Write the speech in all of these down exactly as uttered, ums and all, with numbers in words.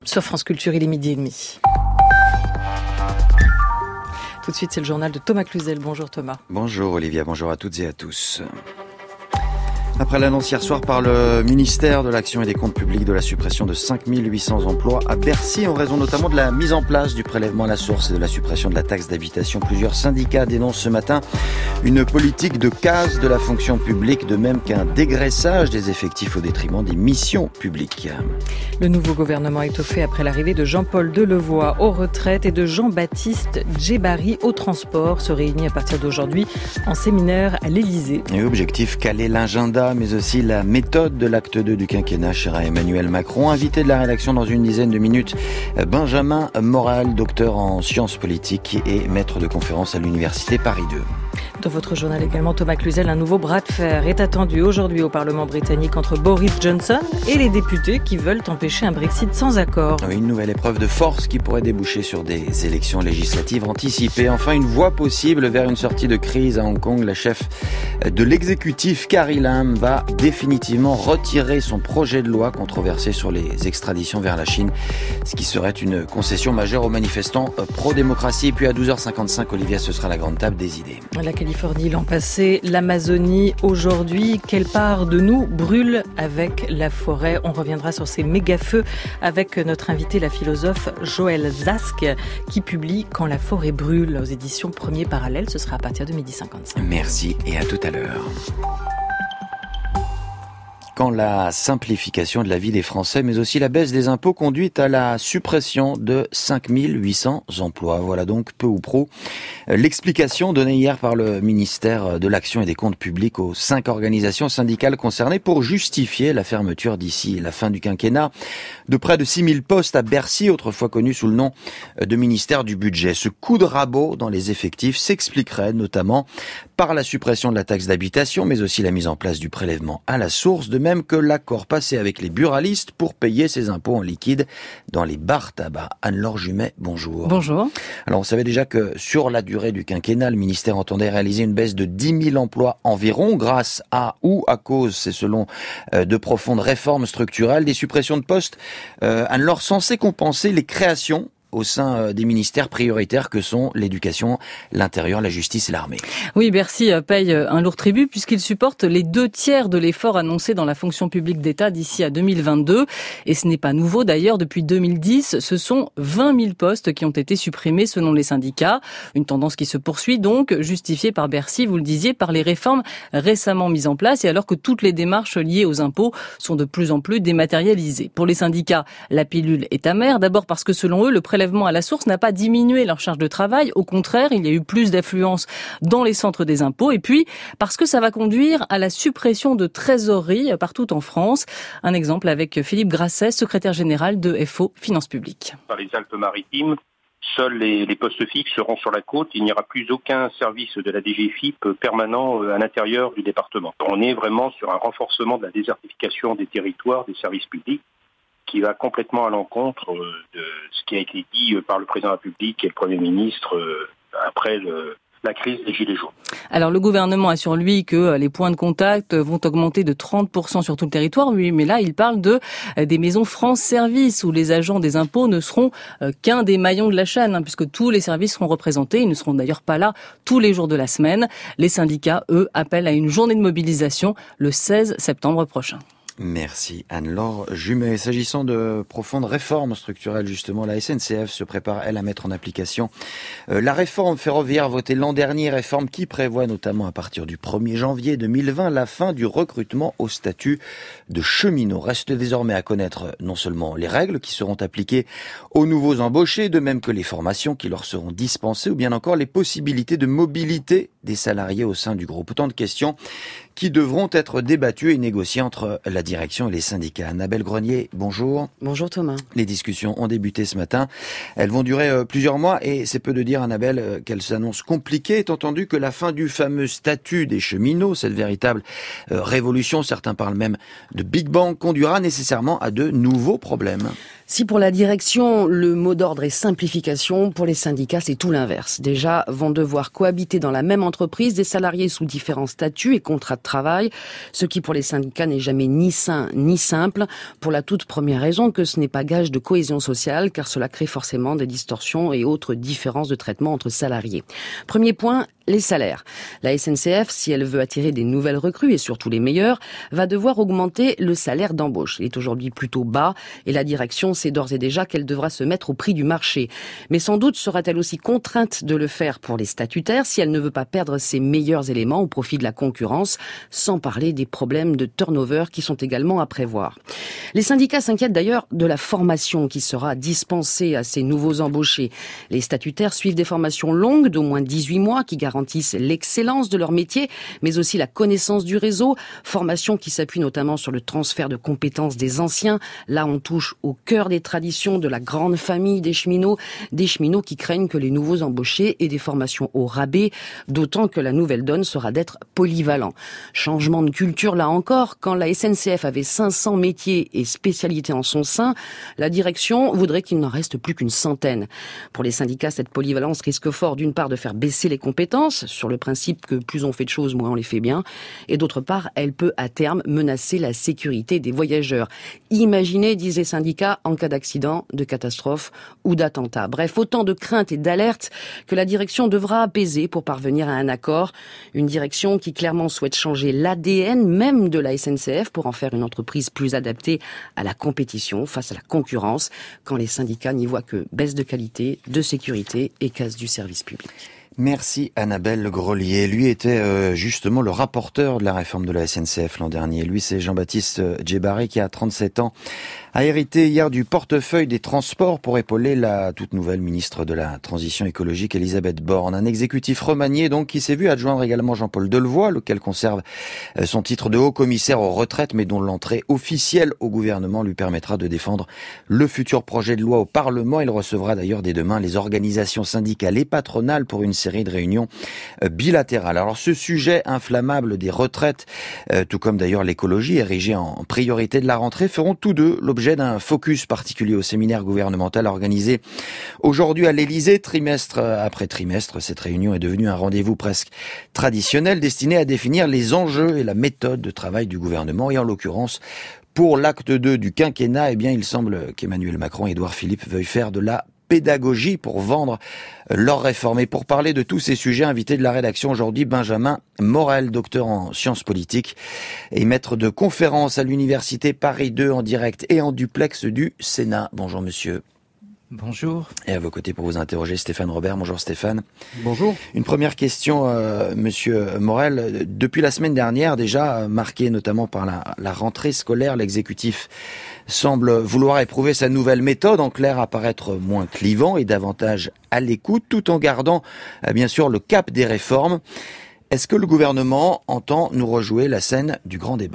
Sur France Culture, il est midi et demi. Tout de suite, c'est le journal de Thomas Cluzel. Bonjour Thomas. Bonjour Olivia, bonjour à toutes et à tous. Après l'annonce hier soir par le ministère de l'Action et des Comptes Publics de la suppression de cinq mille huit cents emplois à Bercy, en raison notamment de la mise en place du prélèvement à la source et de la suppression de la taxe d'habitation, plusieurs syndicats dénoncent ce matin une politique de casse de la fonction publique, de même qu'un dégraissage des effectifs au détriment des missions publiques. Le nouveau gouvernement étoffé après l'arrivée de Jean-Paul Delevoye aux retraites et de Jean-Baptiste Djebari au transport se réunit à partir d'aujourd'hui en séminaire à l'Élysée. Et objectif, caler l'agenda mais aussi la méthode de l'acte deux du quinquennat, cher à Emmanuel Macron. Invité de la rédaction dans une dizaine de minutes, Benjamin Morel, docteur en sciences politiques et maître de conférence à l'université Paris deux. Dans votre journal également, Thomas Cluzel, un nouveau bras de fer est attendu aujourd'hui au Parlement britannique entre Boris Johnson et les députés qui veulent empêcher un Brexit sans accord. Une nouvelle épreuve de force qui pourrait déboucher sur des élections législatives anticipées. Enfin, une voie possible vers une sortie de crise à Hong Kong. La chef de l'exécutif, Carrie Lam, va définitivement retirer son projet de loi controversé sur les extraditions vers la Chine, ce qui serait une concession majeure aux manifestants pro-démocratie. Et puis à douze heures cinquante-cinq, Olivia, ce sera la grande table des idées. La Californie l'an passé, l'Amazonie aujourd'hui. Quelle part de nous brûle avec la forêt? On reviendra sur ces méga-feux avec notre invité, la philosophe Joëlle Zask, qui publie Quand la forêt brûle aux éditions Premier Parallèle. Ce sera à partir de midi cinquante-cinq. Merci et à tout à l'heure. Quand la simplification de la vie des Français, mais aussi la baisse des impôts conduit à la suppression de cinq mille huit cents emplois. Voilà donc peu ou prou l'explication donnée hier par le ministère de l'Action et des Comptes Publics aux cinq organisations syndicales concernées pour justifier la fermeture d'ici la fin du quinquennat de près de six mille postes à Bercy, autrefois connu sous le nom de ministère du Budget. Ce coup de rabot dans les effectifs s'expliquerait notamment par la suppression de la taxe d'habitation, mais aussi la mise en place du prélèvement à la source, de même que l'accord passé avec les buralistes pour payer ses impôts en liquide dans les bars tabac. Anne-Laure Jumet, bonjour. Bonjour. Alors on savait déjà que sur la durée du quinquennat, le ministère entendait réaliser une baisse de dix mille emplois environ grâce à ou à cause, c'est selon euh, de profondes réformes structurelles, des suppressions de postes, euh, Anne-Laure, censées compenser les créations au sein des ministères prioritaires que sont l'éducation, l'intérieur, la justice et l'armée. Oui, Bercy paye un lourd tribut puisqu'il supporte les deux tiers de l'effort annoncé dans la fonction publique d'État d'ici à deux mille vingt-deux. Et ce n'est pas nouveau d'ailleurs, depuis deux mille dix, ce sont vingt mille postes qui ont été supprimés selon les syndicats. Une tendance qui se poursuit donc, justifiée par Bercy, vous le disiez, par les réformes récemment mises en place et alors que toutes les démarches liées aux impôts sont de plus en plus dématérialisées. Pour les syndicats, la pilule est amère, d'abord parce que selon eux, le prélèvement à la source n'a pas diminué leur charge de travail. Au contraire, il y a eu plus d'affluence dans les centres des impôts. Et puis, parce que ça va conduire à la suppression de trésoreries partout en France. Un exemple avec Philippe Grasset, secrétaire général de F O Finances Publiques. Dans les Alpes-Maritimes, seuls les, les postes fixes seront sur la côte. Il n'y aura plus aucun service de la D G F I P permanent à l'intérieur du département. On est vraiment sur un renforcement de la désertification des territoires, des services publics, qui va complètement à l'encontre de ce qui a été dit par le président de la République et le Premier ministre après le, la crise des Gilets jaunes. Alors le gouvernement assure lui que les points de contact vont augmenter de trente pour cent sur tout le territoire, oui, mais là il parle de des maisons France Service où les agents des impôts ne seront qu'un des maillons de la chaîne, hein, puisque tous les services seront représentés. Ils ne seront d'ailleurs pas là tous les jours de la semaine. Les syndicats, eux, appellent à une journée de mobilisation le seize septembre prochain. Merci Anne-Laure Jumet. S'agissant de profondes réformes structurelles, justement, la S N C F se prépare, elle, à mettre en application euh, la réforme ferroviaire votée l'an dernier, réforme qui prévoit notamment à partir du premier janvier deux mille vingt la fin du recrutement au statut de cheminot. Reste désormais à connaître non seulement les règles qui seront appliquées aux nouveaux embauchés, de même que les formations qui leur seront dispensées, ou bien encore les possibilités de mobilité des salariés au sein du groupe. Autant de questions qui devront être débattues et négociées entre la direction et les syndicats. Annabelle Grenier, bonjour. Bonjour Thomas. Les discussions ont débuté ce matin. Elles vont durer euh, plusieurs mois et c'est peu de dire, Annabelle, euh, qu'elles s'annoncent compliquées, étant entendu que la fin du fameux statut des cheminots, cette véritable euh, révolution, certains parlent même de Big Bang, conduira nécessairement à de nouveaux problèmes. Si pour la direction, le mot d'ordre est simplification, pour les syndicats, c'est tout l'inverse. Déjà, vont devoir cohabiter dans la même entreprise des salariés sous différents statuts et contrats de travail, ce qui pour les syndicats n'est jamais ni sain ni simple, pour la toute première raison que ce n'est pas gage de cohésion sociale, car cela crée forcément des distorsions et autres différences de traitement entre salariés. Premier point, les salaires. La S N C F, si elle veut attirer des nouvelles recrues et surtout les meilleures, va devoir augmenter le salaire d'embauche. Il est aujourd'hui plutôt bas et la direction sait d'ores et déjà qu'elle devra se mettre au prix du marché. Mais sans doute sera-t-elle aussi contrainte de le faire pour les statutaires si elle ne veut pas perdre ses meilleurs éléments au profit de la concurrence, sans parler des problèmes de turnover qui sont également à prévoir. Les syndicats s'inquiètent d'ailleurs de la formation qui sera dispensée à ces nouveaux embauchés. Les statutaires suivent des formations longues d'au moins dix-huit mois qui garantissent l'excellence de leur métier, mais aussi la connaissance du réseau, formation qui s'appuie notamment sur le transfert de compétences des anciens. Là, on touche au cœur des traditions de la grande famille des cheminots, des cheminots qui craignent que les nouveaux embauchés aient des formations au rabais, d'autant que la nouvelle donne sera d'être polyvalent. Changement de culture là encore, quand la S N C F avait cinq cents métiers et spécialités en son sein, la direction voudrait qu'il n'en reste plus qu'une centaine. Pour les syndicats, cette polyvalence risque fort d'une part de faire baisser les compétences, sur le principe que plus on fait de choses, moins on les fait bien, et d'autre part, elle peut à terme menacer la sécurité des voyageurs. Imaginez, disent les syndicats, en cas d'accident, de catastrophe ou d'attentat. Bref, autant de craintes et d'alertes que la direction devra apaiser pour parvenir à un accord. Une direction qui clairement souhaite changer l'A D N même de la S N C F pour en faire une entreprise plus adaptée à la compétition face à la concurrence, quand les syndicats n'y voient que baisse de qualité, de sécurité et casse du service public. Merci Annabelle Grelier. Lui était euh, justement le rapporteur de la réforme de la S N C F l'an dernier. Lui, c'est Jean-Baptiste Djebari qui a trente-sept ans, a hérité hier du portefeuille des transports pour épauler la toute nouvelle ministre de la Transition écologique, Elisabeth Borne. Un exécutif remanié donc qui s'est vu adjoindre également Jean-Paul Delevoye, lequel conserve son titre de haut-commissaire aux retraites, mais dont l'entrée officielle au gouvernement lui permettra de défendre le futur projet de loi au Parlement. Il recevra d'ailleurs dès demain les organisations syndicales et patronales pour une série de réunions bilatérales. Alors ce sujet inflammable des retraites, euh, tout comme d'ailleurs l'écologie, érigée en priorité de la rentrée, feront tous deux l'objet d'un focus particulier au séminaire gouvernemental organisé aujourd'hui à l'Élysée. Trimestre après trimestre, cette réunion est devenue un rendez-vous presque traditionnel destiné à définir les enjeux et la méthode de travail du gouvernement. Et en l'occurrence, pour l'acte deux du quinquennat, eh bien, il semble qu'Emmanuel Macron et Édouard Philippe veuillent faire de la pédagogie pour vendre leur réforme. Et pour parler de tous ces sujets, invité de la rédaction aujourd'hui, Benjamin Morel, docteur en sciences politiques et maître de conférences à l'université Paris deux en direct et en duplex du Sénat. Bonjour monsieur. Bonjour. Et à vos côtés pour vous interroger, Stéphane Robert. Bonjour Stéphane. Bonjour. Une première question, euh, monsieur Morel. Depuis la semaine dernière, déjà marquée notamment par la, la rentrée scolaire, l'exécutif semble vouloir éprouver sa nouvelle méthode, en clair apparaître moins clivant et davantage à l'écoute, tout en gardant euh, bien sûr le cap des réformes. Est-ce que le gouvernement entend nous rejouer la scène du grand débat ?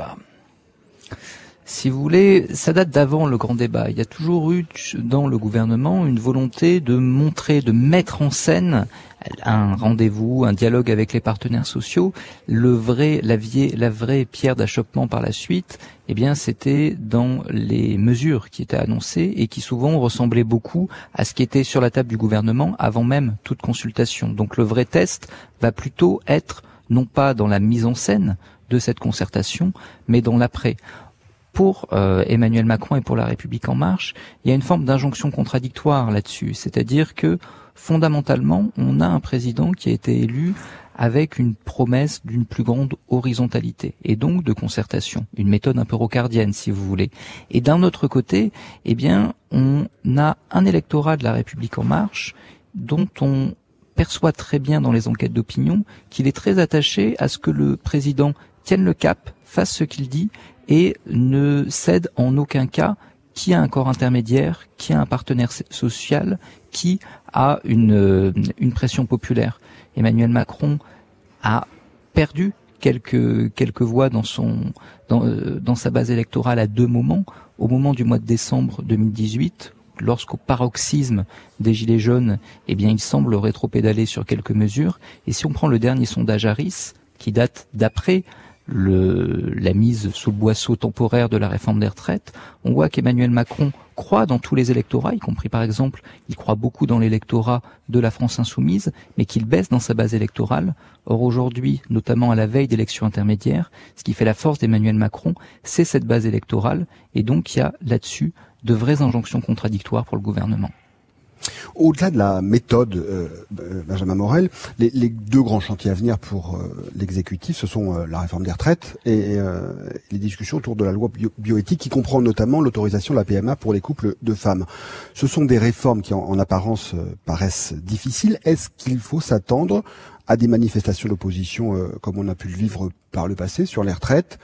Si vous voulez, ça date d'avant le grand débat. Il y a toujours eu dans le gouvernement une volonté de montrer, de mettre en scène un rendez-vous, un dialogue avec les partenaires sociaux. Le vrai, la, vie, la vraie pierre d'achoppement par la suite, eh bien, c'était dans les mesures qui étaient annoncées et qui souvent ressemblaient beaucoup à ce qui était sur la table du gouvernement avant même toute consultation. Donc le vrai test va plutôt être non pas dans la mise en scène de cette concertation, mais dans l'après. Pour euh, Emmanuel Macron et pour La République En Marche, il y a une forme d'injonction contradictoire là-dessus. C'est-à-dire que, fondamentalement, on a un président qui a été élu avec une promesse d'une plus grande horizontalité et donc de concertation, une méthode un peu rocardienne, si vous voulez. Et d'un autre côté, eh bien, on a un électorat de La République En Marche dont on perçoit très bien dans les enquêtes d'opinion qu'il est très attaché à ce que le président tienne le cap, fasse ce qu'il dit et ne cède en aucun cas qui a un corps intermédiaire, qui a un partenaire social, qui a une, une pression populaire. Emmanuel Macron a perdu quelques, quelques voix dans, son, dans, dans sa base électorale à deux moments. Au moment du mois de décembre deux mille dix-huit, lorsqu'au paroxysme des Gilets jaunes, eh bien, il semble rétropédaler sur quelques mesures. Et si on prend le dernier sondage Harris, qui date d'après le, la mise sous le boisseau temporaire de la réforme des retraites, on voit qu'Emmanuel Macron croit dans tous les électorats, y compris par exemple, il croit beaucoup dans l'électorat de la France insoumise, mais qu'il baisse dans sa base électorale. Or aujourd'hui, notamment à la veille d'élections intermédiaires, ce qui fait la force d'Emmanuel Macron, c'est cette base électorale, et donc il y a là-dessus de vraies injonctions contradictoires pour le gouvernement. Au-delà de la méthode, euh, Benjamin Morel, les, les deux grands chantiers à venir pour euh, l'exécutif, ce sont euh, la réforme des retraites et euh, les discussions autour de la loi bio- bioéthique, qui comprend notamment l'autorisation de la P M A pour les couples de femmes. Ce sont des réformes qui, en, en apparence, euh, paraissent difficiles. Est-ce qu'il faut s'attendre à des manifestations d'opposition, euh, comme on a pu le vivre par le passé, sur les retraites,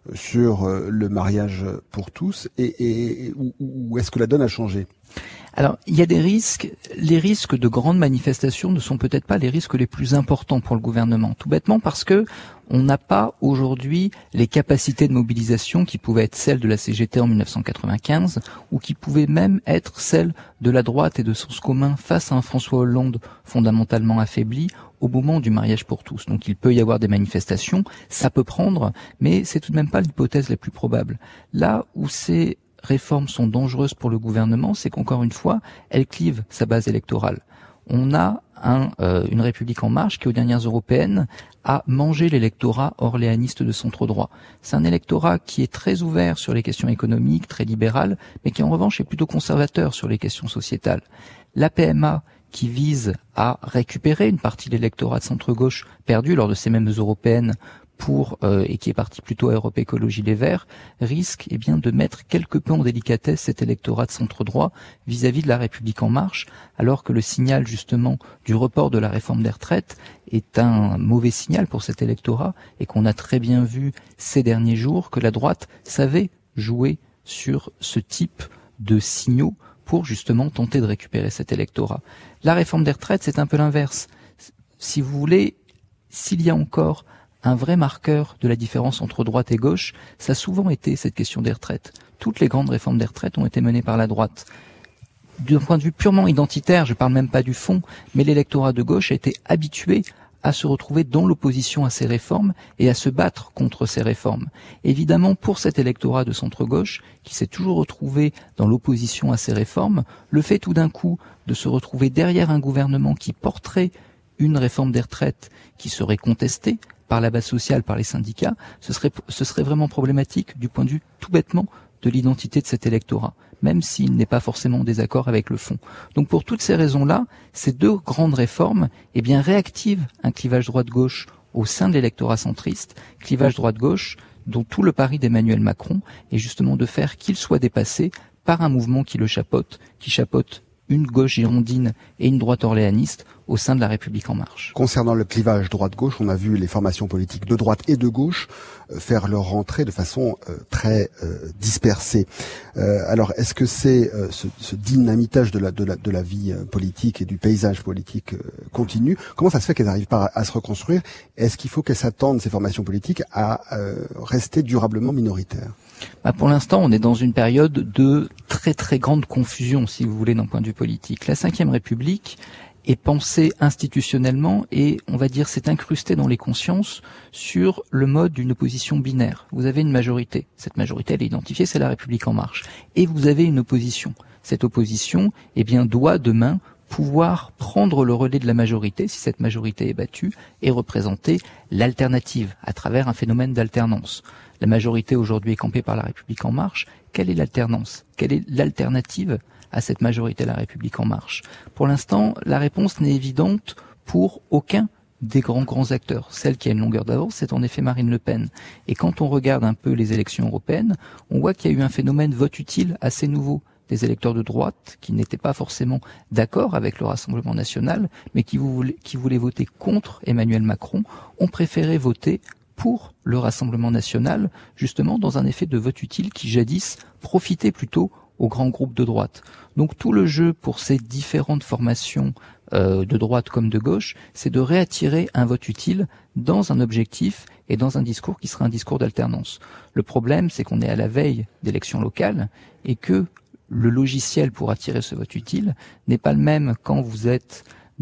sur euh, le mariage pour tous, et, et ou, ou est-ce que la donne a changé ? Alors, il y a des risques. Les risques de grandes manifestations ne sont peut-être pas les risques les plus importants pour le gouvernement. Tout bêtement parce que on n'a pas aujourd'hui les capacités de mobilisation qui pouvaient être celles de la C G T en mille neuf cent quatre-vingt-quinze ou qui pouvaient même être celles de la droite et de Sens commun face à un François Hollande fondamentalement affaibli au moment du mariage pour tous. Donc il peut y avoir des manifestations, ça peut prendre, mais c'est tout de même pas l'hypothèse la plus probable. Là où c'est réformes sont dangereuses pour le gouvernement, c'est qu'encore une fois, elles clivent sa base électorale. On a un, euh, une République en marche qui, aux dernières européennes, a mangé l'électorat orléaniste de centre droit. C'est un électorat qui est très ouvert sur les questions économiques, très libéral, mais qui en revanche est plutôt conservateur sur les questions sociétales. La P M A, qui vise à récupérer une partie de l'électorat de centre-gauche perdu lors de ces mêmes européennes, pour euh, et qui est parti plutôt à Europe Écologie Les Verts, risque eh bien de mettre quelque peu en délicatesse cet électorat de centre-droit vis-à-vis de la République en marche, alors que le signal justement du report de la réforme des retraites est un mauvais signal pour cet électorat et qu'on a très bien vu ces derniers jours que la droite savait jouer sur ce type de signaux pour justement tenter de récupérer cet électorat. La réforme des retraites, c'est un peu l'inverse. Si vous voulez, s'il y a encore un vrai marqueur de la différence entre droite et gauche, ça a souvent été cette question des retraites. Toutes les grandes réformes des retraites ont été menées par la droite. D'un point de vue purement identitaire, je parle même pas du fond, mais l'électorat de gauche a été habitué à se retrouver dans l'opposition à ces réformes et à se battre contre ces réformes. Évidemment, pour cet électorat de centre-gauche, qui s'est toujours retrouvé dans l'opposition à ces réformes, le fait tout d'un coup de se retrouver derrière un gouvernement qui porterait une réforme des retraites qui serait contestée par la base sociale, par les syndicats, ce serait, ce serait vraiment problématique du point de vue tout bêtement de l'identité de cet électorat, même s'il n'est pas forcément en désaccord avec le fond. Donc pour toutes ces raisons-là, ces deux grandes réformes eh bien, réactivent un clivage droite-gauche au sein de l'électorat centriste, clivage droite-gauche dont tout le pari d'Emmanuel Macron est justement de faire qu'il soit dépassé par un mouvement qui le chapeaute, qui chapeaute une gauche girondine et une droite orléaniste au sein de la République en marche. Concernant le clivage droite-gauche, on a vu les formations politiques de droite et de gauche euh, faire leur rentrée de façon euh, très euh, dispersée. Euh, alors, est-ce que c'est euh, ce, ce dynamitage de la, de la, de la vie euh, politique et du paysage politique euh, continu? Comment ça se fait qu'elles n'arrivent pas à, à se reconstruire? Est-ce qu'il faut qu'elles s'attendent, ces formations politiques, à euh, rester durablement minoritaires? Bah pour l'instant, on est dans une période de très très grande confusion, si vous voulez, d'un point de vue politique. La Cinquième République est pensée institutionnellement et, on va dire, s'est incrustée dans les consciences sur le mode d'une opposition binaire. Vous avez une majorité. Cette majorité, elle est identifiée, c'est la République en marche. Et vous avez une opposition. Cette opposition, eh bien, doit demain pouvoir prendre le relais de la majorité, si cette majorité est battue, et représenter l'alternative à travers un phénomène d'alternance. La majorité aujourd'hui est campée par la République en marche. Quelle est l'alternance? Quelle est l'alternative à cette majorité La République en marche? Pour l'instant, la réponse n'est évidente pour aucun des grands grands acteurs. Celle qui a une longueur d'avance, c'est en effet Marine Le Pen. Et quand on regarde un peu les élections européennes, on voit qu'il y a eu un phénomène vote utile assez nouveau. Des électeurs de droite qui n'étaient pas forcément d'accord avec le Rassemblement national, mais qui voulaient, qui voulaient voter contre Emmanuel Macron, ont préféré voter pour le Rassemblement national, justement dans un effet de vote utile qui jadis profitait plutôt aux grands groupes de droite. Donc tout le jeu pour ces différentes formations euh, de droite comme de gauche, c'est de réattirer un vote utile dans un objectif et dans un discours qui sera un discours d'alternance. Le problème, c'est qu'on est à la veille d'élections locales et que le logiciel pour attirer ce vote utile n'est pas le même quand vous êtes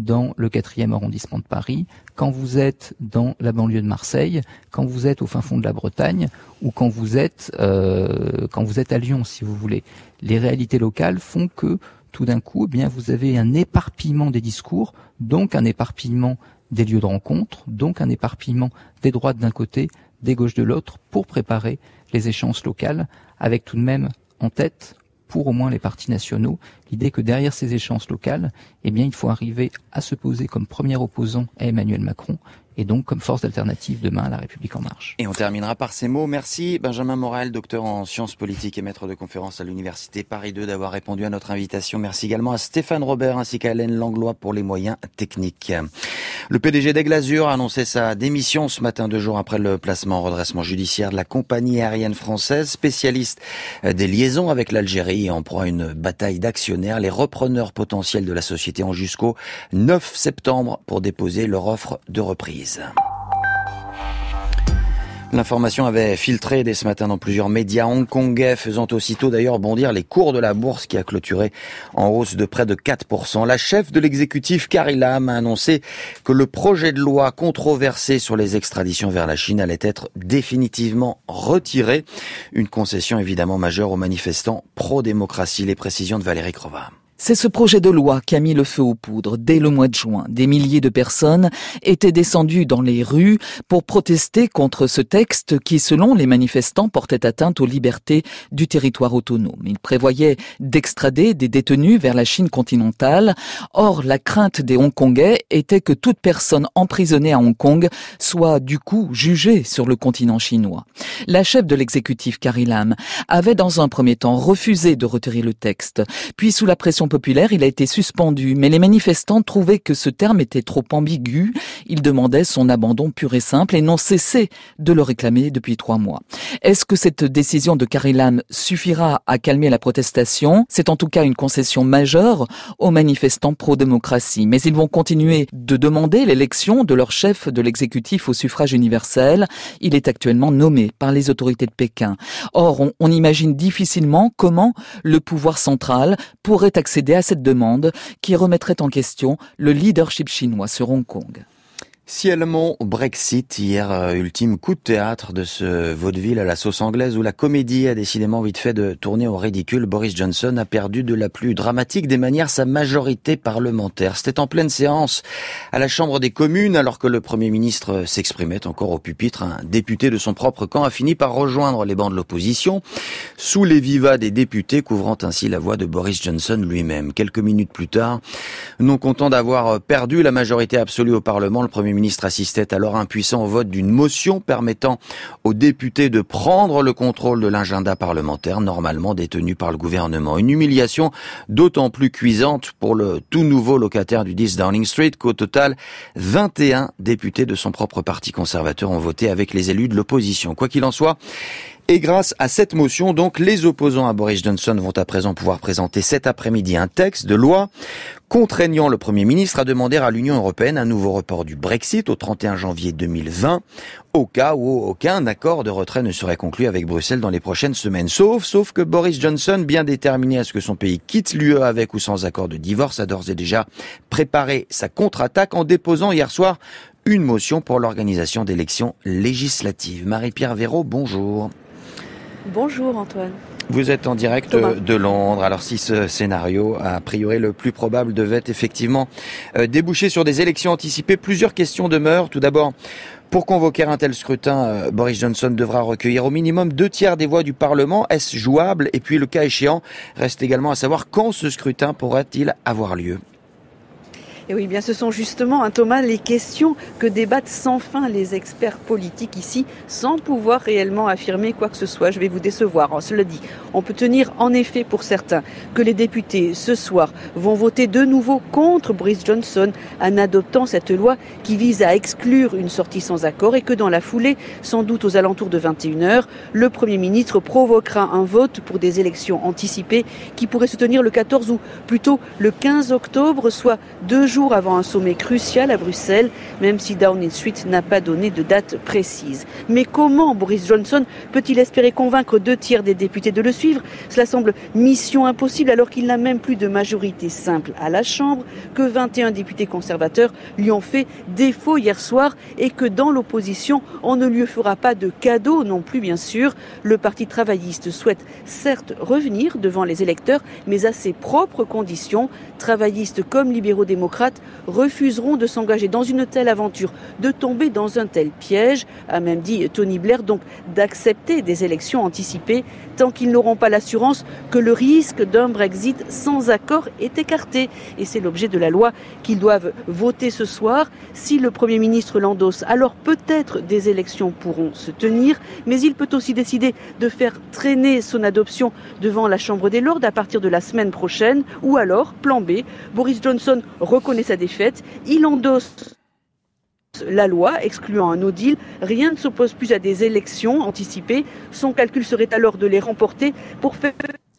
dans le quatrième arrondissement de Paris, quand vous êtes dans la banlieue de Marseille, quand vous êtes au fin fond de la Bretagne, ou quand vous êtes euh, quand vous êtes à Lyon, si vous voulez. Les réalités locales font que tout d'un coup, eh bien, vous avez un éparpillement des discours, donc un éparpillement des lieux de rencontre, donc un éparpillement des droites d'un côté, des gauches de l'autre, pour préparer les échéances locales, avec tout de même en tête, pour au moins les partis nationaux, l'idée que derrière ces échéances locales, eh bien, il faut arriver à se poser comme premier opposant à Emmanuel Macron, et donc comme force d'alternative demain à La République En Marche. Et on terminera par ces mots. Merci Benjamin Morel, docteur en sciences politiques et maître de conférences à l'Université Paris deux, d'avoir répondu à notre invitation. Merci également à Stéphane Robert ainsi qu'à Hélène Langlois pour les moyens techniques. Le P D G d'Aigle Azur a annoncé sa démission ce matin, deux jours après le placement en redressement judiciaire de la compagnie aérienne française, spécialiste des liaisons avec l'Algérie et en proie à une bataille d'actionnaires. Les repreneurs potentiels de la société ont jusqu'au neuf septembre pour déposer leur offre de reprise. L'information avait filtré dès ce matin dans plusieurs médias hongkongais, faisant aussitôt d'ailleurs bondir les cours de la bourse qui a clôturé en hausse de près de quatre pour cent. La chef de l'exécutif, Carrie Lam, a annoncé que le projet de loi controversé sur les extraditions vers la Chine allait être définitivement retiré. Une concession évidemment majeure aux manifestants pro-démocratie. Les précisions de Valérie Crova. C'est ce projet de loi qui a mis le feu aux poudres. Dès le mois de juin, des milliers de personnes étaient descendues dans les rues pour protester contre ce texte qui, selon les manifestants, portait atteinte aux libertés du territoire autonome. Il prévoyait d'extrader des détenus vers la Chine continentale. Or, la crainte des Hongkongais était que toute personne emprisonnée à Hong Kong soit du coup jugée sur le continent chinois. La chef de l'exécutif, Carrie Lam, avait dans un premier temps refusé de retirer le texte. Puis, sous la pression populaire, il a été suspendu, mais les manifestants trouvaient que ce terme était trop ambigu. Ils demandaient son abandon pur et simple et n'ont cessé de le réclamer depuis trois mois. Est-ce que cette décision de Carrie Lam suffira à calmer la protestation? C'est en tout cas une concession majeure aux manifestants pro-démocratie. Mais ils vont continuer de demander l'élection de leur chef de l'exécutif au suffrage universel. Il est actuellement nommé par les autorités de Pékin. Or, on, on imagine difficilement comment le pouvoir central pourrait accéder à cette demande qui remettrait en question le leadership chinois sur Hong Kong. Ciel-Mont Brexit, hier, euh, ultime coup de théâtre de ce vaudeville à la sauce anglaise où la comédie a décidément vite fait de tourner au ridicule. Boris Johnson a perdu de la plus dramatique des manières sa majorité parlementaire. C'était en pleine séance à la Chambre des communes alors que le Premier ministre s'exprimait encore au pupitre. Un député de son propre camp a fini par rejoindre les bancs de l'opposition sous les vivas des députés, couvrant ainsi la voix de Boris Johnson lui-même. Quelques minutes plus tard, non content d'avoir perdu la majorité absolue au Parlement, le Premier ministre Le ministre assistait alors impuissant au vote d'une motion permettant aux députés de prendre le contrôle de l'agenda parlementaire normalement détenu par le gouvernement. Une humiliation d'autant plus cuisante pour le tout nouveau locataire du dix Downing Street qu'au total, vingt et un députés de son propre parti conservateur ont voté avec les élus de l'opposition. Quoi qu'il en soit, et grâce à cette motion, donc, les opposants à Boris Johnson vont à présent pouvoir présenter cet après-midi un texte de loi contraignant le Premier ministre à demander à l'Union européenne un nouveau report du Brexit au trente et un janvier deux mille vingt, au cas où aucun accord de retrait ne serait conclu avec Bruxelles dans les prochaines semaines. Sauf, sauf que Boris Johnson, bien déterminé à ce que son pays quitte l'U E avec ou sans accord de divorce, a d'ores et déjà préparé sa contre-attaque en déposant hier soir une motion pour l'organisation d'élections législatives. Marie-Pierre Véraud, bonjour. Bonjour Antoine. Vous êtes en direct Thomas. de Londres. Alors si ce scénario, a priori le plus probable, devait effectivement euh, déboucher sur des élections anticipées, plusieurs questions demeurent. Tout d'abord, pour convoquer un tel scrutin, euh, Boris Johnson devra recueillir au minimum deux tiers des voix du Parlement. Est-ce jouable? Et puis le cas échéant, reste également à savoir quand ce scrutin pourrait-il avoir lieu. Et oui, bien ce sont justement, hein, Thomas, les questions que débattent sans fin les experts politiques ici, sans pouvoir réellement affirmer quoi que ce soit. Je vais vous décevoir, hein, cela dit. On peut tenir en effet pour certains que les députés, ce soir, vont voter de nouveau contre Boris Johnson en adoptant cette loi qui vise à exclure une sortie sans accord et que dans la foulée, sans doute aux alentours de vingt et une heures, le Premier ministre provoquera un vote pour des élections anticipées qui pourraient se tenir le quatorze ou plutôt le quinze octobre, soit deux jours jours avant un sommet crucial à Bruxelles, même si Downing Street n'a pas donné de date précise. Mais comment Boris Johnson peut-il espérer convaincre deux tiers des députés de le suivre ? Cela semble mission impossible alors qu'il n'a même plus de majorité simple à la Chambre, que vingt et un députés conservateurs lui ont fait défaut hier soir et que dans l'opposition, on ne lui fera pas de cadeau non plus bien sûr. Le Parti travailliste souhaite certes revenir devant les électeurs, mais à ses propres conditions. Travaillistes comme libéraux-démocrates refuseront de s'engager dans une telle aventure, de tomber dans un tel piège, a même dit Tony Blair, donc d'accepter des élections anticipées tant qu'ils n'auront pas l'assurance que le risque d'un Brexit sans accord est écarté. Et c'est l'objet de la loi qu'ils doivent voter ce soir. Si le Premier ministre l'endosse, alors peut-être des élections pourront se tenir, mais il peut aussi décider de faire traîner son adoption devant la Chambre des Lords à partir de la semaine prochaine, ou alors, plan B, Boris Johnson reconnaît sa défaite, il endosse la loi excluant un no deal, rien ne s'oppose plus à des élections anticipées. Son calcul serait alors de les remporter pour faire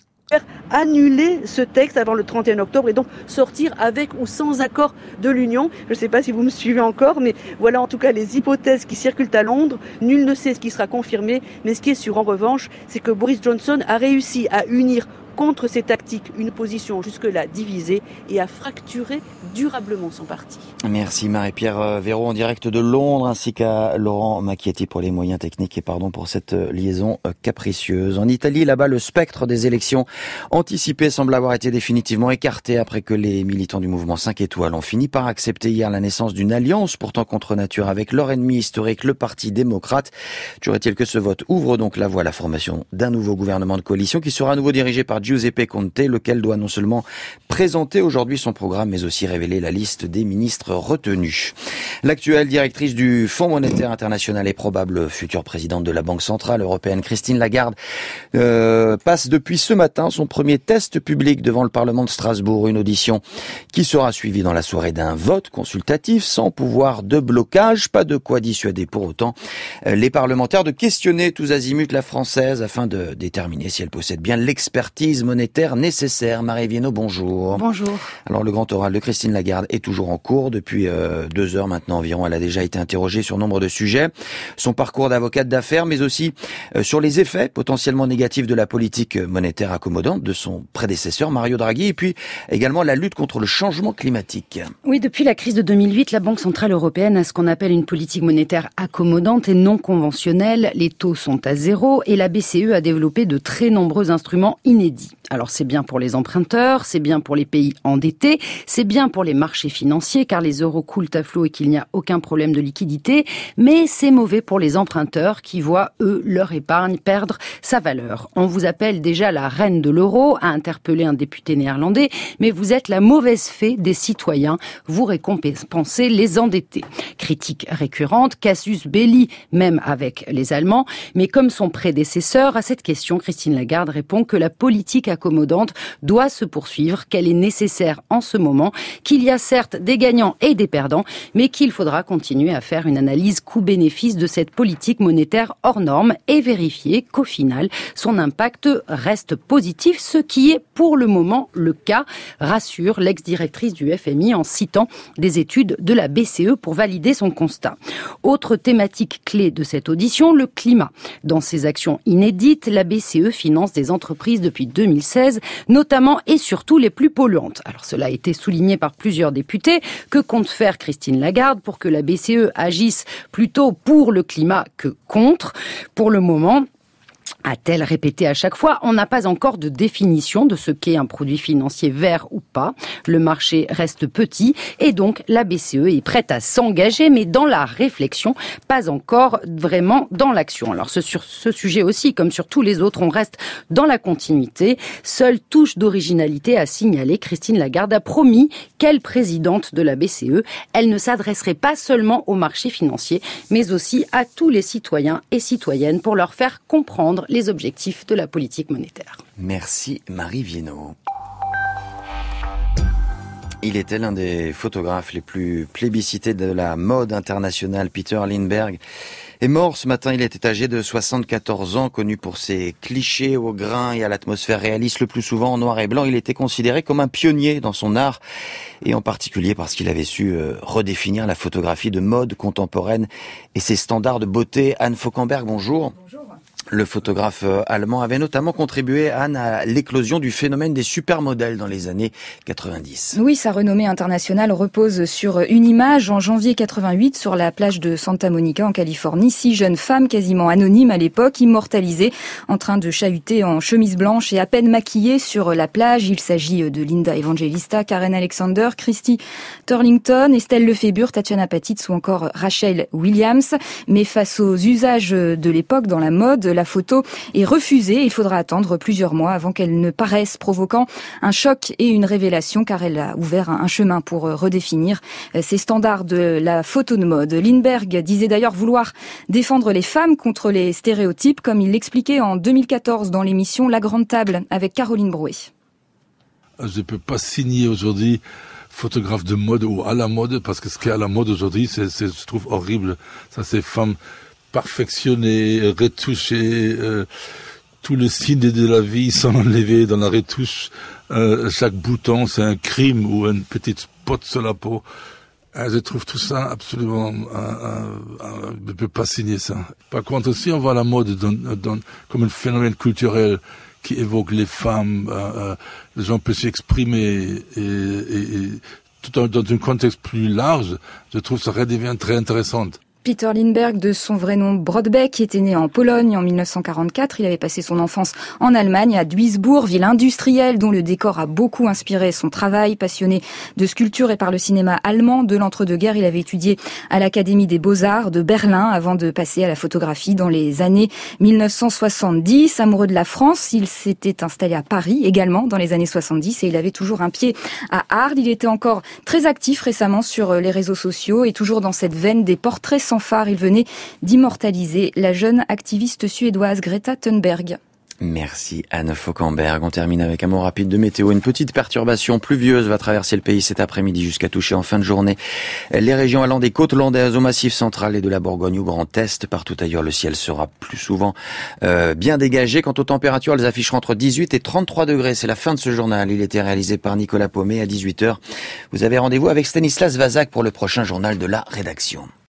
annuler ce texte avant le trente et un octobre et donc sortir avec ou sans accord de l'Union. Je ne sais pas si vous me suivez encore, mais voilà en tout cas les hypothèses qui circulent à Londres. Nul ne sait ce qui sera confirmé, mais ce qui est sûr en revanche, c'est que Boris Johnson a réussi à unir contre ces tactiques une position jusque-là divisée et à fracturer durablement son parti. Merci Marie-Pierre Véraud en direct de Londres, ainsi qu'à Laurent Macchietti pour les moyens techniques et pardon pour cette liaison capricieuse. En Italie, là-bas, le spectre des élections anticipées semble avoir été définitivement écarté après que les militants du mouvement cinq étoiles ont fini par accepter hier la naissance d'une alliance pourtant contre nature avec leur ennemi historique, le Parti démocrate. Toujours est-il que ce vote ouvre donc la voie à la formation d'un nouveau gouvernement de coalition qui sera à nouveau dirigé par Giuseppe Conte, lequel doit non seulement présenter aujourd'hui son programme, mais aussi révéler la liste des ministres retenus. L'actuelle directrice du Fonds monétaire international et probable future présidente de la Banque centrale européenne, Christine Lagarde, euh, passe depuis ce matin son premier test public devant le Parlement de Strasbourg, une audition qui sera suivie dans la soirée d'un vote consultatif sans pouvoir de blocage, pas de quoi dissuader pour autant les parlementaires de questionner tous azimuts la française afin de déterminer si elle possède bien l'expertise monétaire nécessaire. Marie Viennot, bonjour. Bonjour. Alors, le grand oral de Christine Lagarde est toujours en cours. Depuis euh, deux heures maintenant environ, elle a déjà été interrogée sur nombre de sujets. Son parcours d'avocate d'affaires, mais aussi euh, sur les effets potentiellement négatifs de la politique monétaire accommodante de son prédécesseur, Mario Draghi, et puis également la lutte contre le changement climatique. Oui, depuis la crise de deux mille huit, la Banque centrale européenne a ce qu'on appelle une politique monétaire accommodante et non conventionnelle. Les taux sont à zéro et la B C E a développé de très nombreux instruments inédits. Alors c'est bien pour les emprunteurs, c'est bien pour les pays endettés, c'est bien pour les marchés financiers car les euros coulent à flot et qu'il n'y a aucun problème de liquidité, mais c'est mauvais pour les emprunteurs qui voient, eux, leur épargne perdre sa valeur. On vous appelle déjà la reine de l'euro, a interpellé un député néerlandais, mais vous êtes la mauvaise fée des citoyens, vous récompensez les endettés. Critique récurrente, casus belli, même avec les Allemands, mais comme son prédécesseur, à cette question, Christine Lagarde répond que la politique accommodante doit se poursuivre, qu'elle est nécessaire en ce moment, qu'il y a certes des gagnants et des perdants, mais qu'il faudra continuer à faire une analyse coût-bénéfice de cette politique monétaire hors norme et vérifier qu'au final, son impact reste positif, ce qui est pour le moment le cas, rassure l'ex-directrice du F M I en citant des études de la B C E pour valider son constat. Autre thématique clé de cette audition, le climat. Dans ses actions inédites, la B C E finance des entreprises depuis deux mille seize, notamment et surtout les plus polluantes. Alors cela a été souligné par plusieurs députés. Que compte faire Christine Lagarde pour que la B C E agisse plutôt pour le climat que contre ? Pour le moment, a-t-elle répété à chaque fois, on n'a pas encore de définition de ce qu'est un produit financier vert ou pas. Le marché reste petit et donc la B C E est prête à s'engager, mais dans la réflexion, pas encore vraiment dans l'action. Alors ce, sur ce sujet aussi, comme sur tous les autres, on reste dans la continuité. Seule touche d'originalité à signaler, Christine Lagarde a promis qu'elle, présidente de la B C E, elle ne s'adresserait pas seulement aux marchés financiers, mais aussi à tous les citoyens et citoyennes pour leur faire comprendre les objectifs de la politique monétaire. Merci Marie Viennot. Il était l'un des photographes les plus plébiscités de la mode internationale, Peter Lindbergh, est mort ce matin. Il était âgé de soixante-quatorze ans, connu pour ses clichés au grain et à l'atmosphère réaliste, le plus souvent en noir et blanc. Il était considéré comme un pionnier dans son art, et en particulier parce qu'il avait su euh, redéfinir la photographie de mode contemporaine et ses standards de beauté. Anne Fauquemberg, bonjour. Bonjour. Le photographe allemand avait notamment contribué, Anne, à l'éclosion du phénomène des supermodèles dans les années quatre-vingt-dix. Oui, sa renommée internationale repose sur une image en janvier quatre-vingt-huit sur la plage de Santa Monica en Californie. Six jeunes femmes quasiment anonymes à l'époque, immortalisées, en train de chahuter en chemise blanche et à peine maquillées sur la plage. Il s'agit de Linda Evangelista, Karen Alexander, Christy Turlington, Estelle Lefébure, Tatiana Patitz ou encore Rachel Williams. Mais face aux usages de l'époque dans la mode, la photo est refusée. Il faudra attendre plusieurs mois avant qu'elle ne paraisse, provoquant un choc et une révélation, car elle a ouvert un chemin pour redéfinir ces standards de la photo de mode. Lindbergh disait d'ailleurs vouloir défendre les femmes contre les stéréotypes, comme il l'expliquait en deux mille quatorze dans l'émission La Grande Table avec Caroline Brouet. Je ne peux pas signer aujourd'hui photographe de mode ou à la mode, parce que ce qui est à la mode aujourd'hui, c'est, c'est je trouve horrible. Ça, c'est femmes perfectionnées, retouchées, euh, tous les signes de la vie sont enlevés dans la retouche. Euh, chaque bouton, c'est un crime ou une petite spot sur la peau. Euh, je trouve tout ça absolument... Euh, euh, euh, je ne peux pas signer ça. Par contre, aussi, on voit la mode dans, dans, comme un phénomène culturel qui évoque les femmes. Euh, euh, les gens peuvent s'exprimer et, et, et tout dans, dans un contexte plus large. Je trouve que ça redevient très intéressant. Peter Lindbergh, de son vrai nom Brodbeck, était né en Pologne en mille neuf cent quarante-quatre. Il avait passé son enfance en Allemagne, à Duisbourg, ville industrielle dont le décor a beaucoup inspiré son travail. Passionné de sculpture et par le cinéma allemand de l'entre-deux-guerres, il avait étudié à l'Académie des Beaux-Arts de Berlin avant de passer à la photographie dans les années mille neuf cent soixante-dix. Amoureux de la France, il s'était installé à Paris également dans les années soixante-dix et il avait toujours un pied à Arles. Il était encore très actif récemment sur les réseaux sociaux et toujours dans cette veine des portraits sans phare, il venait d'immortaliser la jeune activiste suédoise Greta Thunberg. Merci Anne Fauquemberg. On termine avec un mot rapide de météo. Une petite perturbation pluvieuse va traverser le pays cet après-midi jusqu'à toucher en fin de journée les régions allant des côtes landaises au Massif central et de la Bourgogne au Grand Est. Partout ailleurs, le ciel sera plus souvent euh, bien dégagé. Quant aux températures, elles afficheront entre dix-huit et trente-trois degrés. C'est la fin de ce journal. Il était réalisé par Nicolas Paumet à dix-huit heures. Vous avez rendez-vous avec Stanislas Vazak pour le prochain journal de la rédaction.